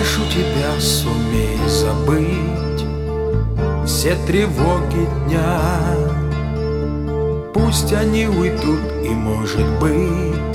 прошу тебя, сумей забыть все тревоги дня. Пусть они уйдут, и, может быть,